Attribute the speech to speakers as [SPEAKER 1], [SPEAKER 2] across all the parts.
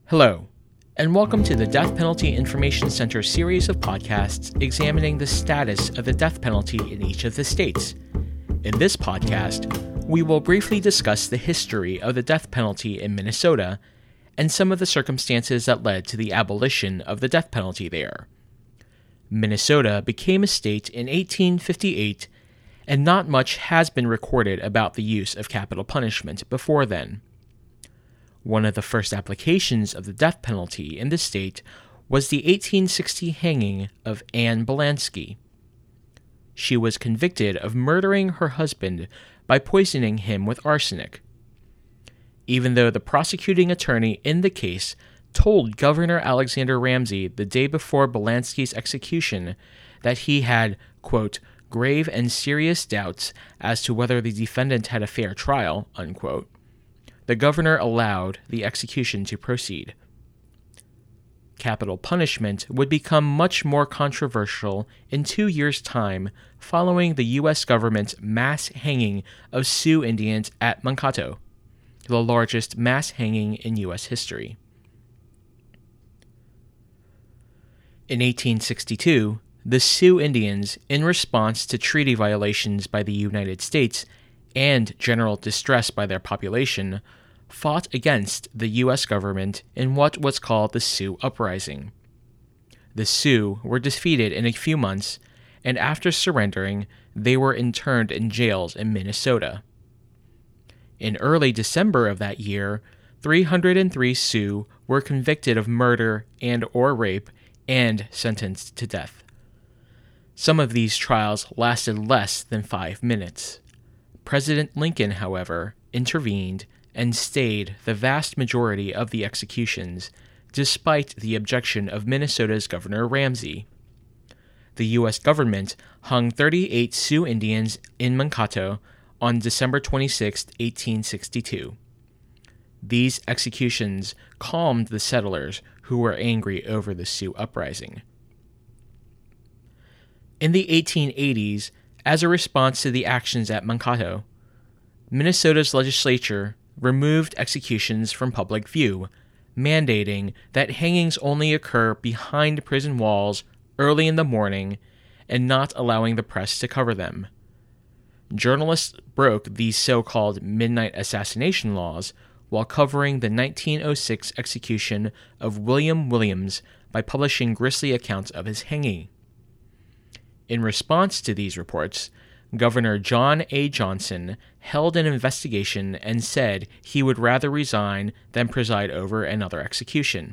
[SPEAKER 1] Hello, and welcome to the Death Penalty Information Center series of podcasts examining the status of the death penalty in each of the states. In this podcast, we will briefly discuss the history of the death penalty in Minnesota and some of the circumstances that led to the abolition of the death penalty there. Minnesota became a state in 1858, and not much has been recorded about the use of capital punishment before then. One of the first applications of the death penalty in the state was the 1860 hanging of Anne Belansky. She was convicted of murdering her husband by poisoning him with arsenic. Even though the prosecuting attorney in the case told Governor Alexander Ramsey the day before Belansky's execution that he had, quote, grave and serious doubts as to whether the defendant had a fair trial, unquote, the governor allowed the execution to proceed. Capital punishment would become much more controversial in 2 years' time following the U.S. government's mass hanging of Sioux Indians at Mankato, the largest mass hanging in U.S. history. In 1862, the Sioux Indians, in response to treaty violations by the United States and general distress by their population, fought against the U.S. government in what was called the Sioux Uprising. The Sioux were defeated in a few months, and after surrendering, they were interned in jails in Minnesota. In early December of that year, 303 Sioux were convicted of murder and/or rape and sentenced to death. Some of these trials lasted less than 5 minutes. President Lincoln, however, intervened and stayed the vast majority of the executions, despite the objection of Minnesota's Governor Ramsey. The U.S. government hung 38 Sioux Indians in Mankato on December 26, 1862. These executions calmed the settlers who were angry over the Sioux Uprising. In the 1880s, as a response to the actions at Mankato, Minnesota's legislature removed executions from public view, mandating that hangings only occur behind prison walls early in the morning and not allowing the press to cover them. Journalists broke these so-called midnight assassination laws while covering the 1906 execution of William Williams by publishing grisly accounts of his hanging. In response to these reports, Governor John A. Johnson held an investigation and said he would rather resign than preside over another execution.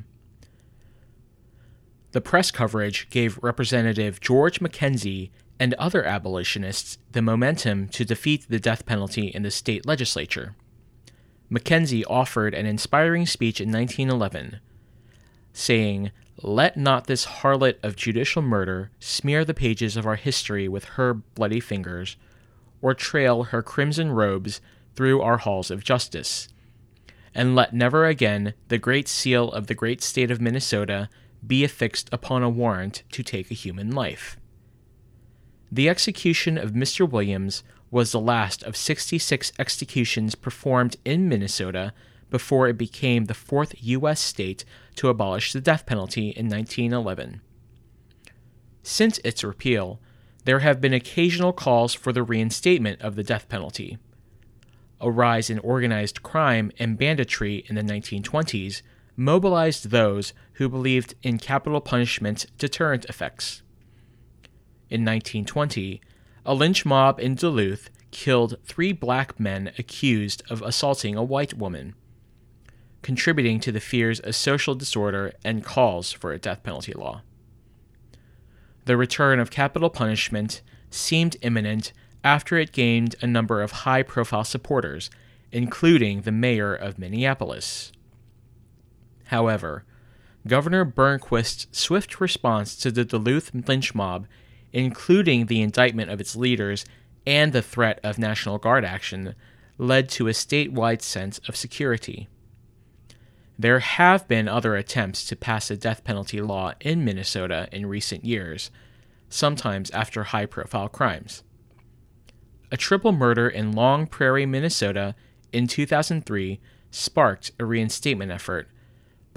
[SPEAKER 1] The press coverage gave Representative George McKenzie and other abolitionists the momentum to defeat the death penalty in the state legislature. McKenzie offered an inspiring speech in 1911, saying, "Let not this harlot of judicial murder smear the pages of our history with her bloody fingers, or trail her crimson robes through our halls of justice. And let never again the great seal of the great state of Minnesota be affixed upon a warrant to take a human life." The execution of Mr. Williams was the last of 66 executions performed in Minnesota before it became the fourth U.S. state to abolish the death penalty in 1911. Since its repeal, there have been occasional calls for the reinstatement of the death penalty. A rise in organized crime and banditry in the 1920s mobilized those who believed in capital punishment's deterrent effects. In 1920, a lynch mob in Duluth killed 3 black men accused of assaulting a white woman, contributing to the fears of social disorder and calls for a death penalty law. The return of capital punishment seemed imminent after it gained a number of high-profile supporters, including the mayor of Minneapolis. However, Governor Burnquist's swift response to the Duluth lynch mob, including the indictment of its leaders and the threat of National Guard action, led to a statewide sense of security. There have been other attempts to pass a death penalty law in Minnesota in recent years, sometimes after high-profile crimes. A triple murder in Long Prairie, Minnesota, in 2003 sparked a reinstatement effort,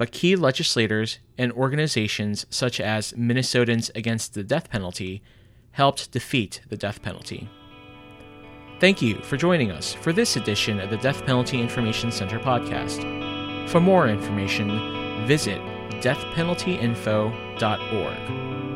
[SPEAKER 1] but key legislators and organizations such as Minnesotans Against the Death Penalty helped defeat the death penalty. Thank you for joining us for this edition of the Death Penalty Information Center podcast. For more information, visit deathpenaltyinfo.org.